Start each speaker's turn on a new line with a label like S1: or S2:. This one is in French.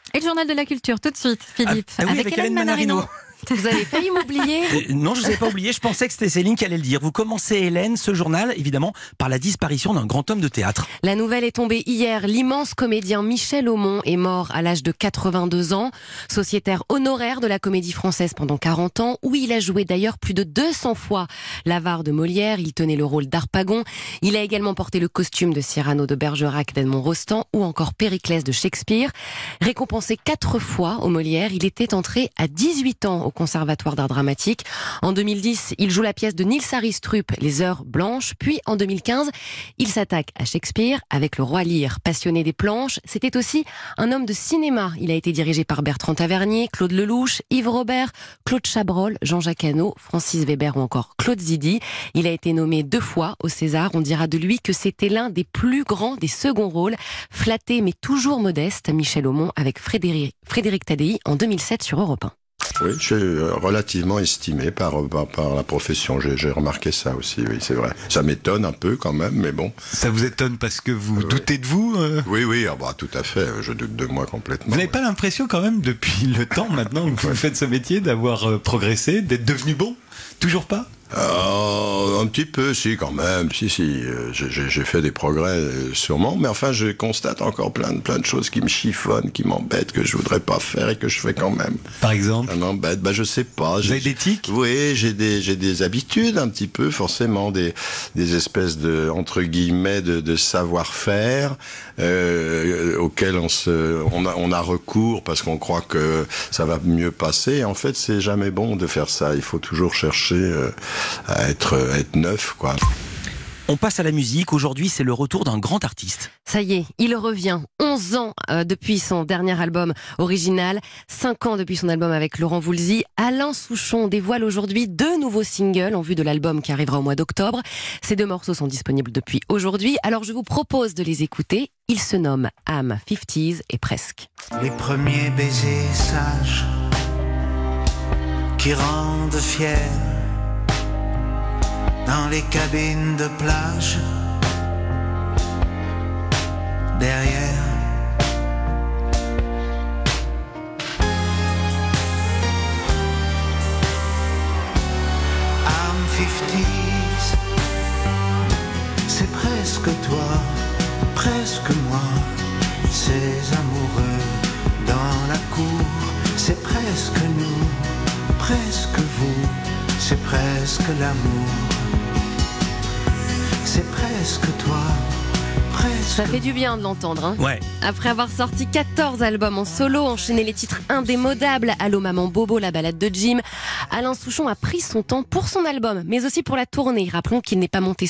S1: Et le journal de la culture, tout de suite, Philippe.
S2: Oui, avec Hélène Manarino.
S1: Vous avez failli m'oublier.
S2: Non, je ne vous ai pas oublié, je pensais que c'était Céline qui allait le dire. Vous commencez, Hélène, ce journal, évidemment, par la disparition d'un grand homme de théâtre.
S1: La nouvelle est tombée hier. L'immense comédien Michel Aumont est mort à l'âge de 82 ans. Sociétaire honoraire de la Comédie Française pendant 40 ans, où il a joué d'ailleurs plus de 200 fois l'avare de Molière. Il tenait le rôle d'Harpagon. Il a également porté le costume de Cyrano de Bergerac d'Edmond Rostand ou encore Périclès de Shakespeare. Récompensé 4 fois au Molière, il était entré à 18 ans au Conservatoire d'art dramatique. En 2010, il joue la pièce de Nils Aristrup, Les Heures Blanches. Puis en 2015, il s'attaque à Shakespeare avec Le Roi Lear. Passionné des planches, c'était aussi un homme de cinéma. Il a été dirigé par Bertrand Tavernier, Claude Lelouch, Yves Robert, Claude Chabrol, Jean-Jacques Hano, Francis Weber ou encore Claude Zidi. Il a été nommé 2 fois au César. On dira de lui que c'était l'un des plus grands des seconds rôles. Flatté mais toujours modeste, Michel Aumont avec Frédéric Tadei en 2007 sur Europe 1.
S3: Oui, je suis relativement estimé par la profession. J'ai remarqué ça aussi, oui, c'est vrai. Ça m'étonne un peu quand même, mais bon.
S4: Ça vous étonne parce que vous doutez de vous
S3: Oui, tout à fait. Je doute de moi complètement.
S4: Vous n'avez pas l'impression quand même, depuis le temps maintenant que vous faites ce métier, d'avoir progressé, d'être devenu bon? Toujours pas?
S3: Un petit peu, si, quand même. Si, j'ai fait des progrès, sûrement. Mais enfin, je constate encore plein de choses qui me chiffonnent, qui m'embêtent, que je voudrais pas faire et que je fais quand même.
S4: Par exemple?
S3: Ça m'embête, je sais pas.
S4: Vous avez des tics?
S3: Oui, j'ai des habitudes, un petit peu, forcément, des espèces de, entre guillemets, de savoir-faire, auxquels on a recours parce qu'on croit que ça va mieux passer. En fait, c'est jamais bon de faire ça. Il faut toujours chercher à être neuf, quoi.
S2: On passe à la musique. Aujourd'hui, c'est le retour d'un grand artiste.
S1: Ça y est, il revient. 11 ans depuis son dernier album original, 5 ans depuis son album avec Laurent Voulzy. Alain Souchon dévoile aujourd'hui 2 nouveaux singles en vue de l'album qui arrivera au mois d'octobre. Ces 2 morceaux sont disponibles depuis aujourd'hui. Alors je vous propose de les écouter. Ils se nomment Am 50s et Presque.
S5: Les premiers baisers sages qui rendent fiers dans les cabines de plage, derrière. I'm 50s, c'est presque toi, presque moi, ces amoureux dans la cour, c'est presque nous, presque vous, c'est presque l'amour. C'est presque toi, presque...
S1: Ça fait du bien de l'entendre, hein.
S2: Ouais.
S1: Après avoir sorti 14 albums en solo, enchaîné les titres indémodables, Allô Maman Bobo, la balade de Jim, Alain Souchon a pris son temps pour son album, mais aussi pour la tournée. Rappelons qu'il n'est pas monté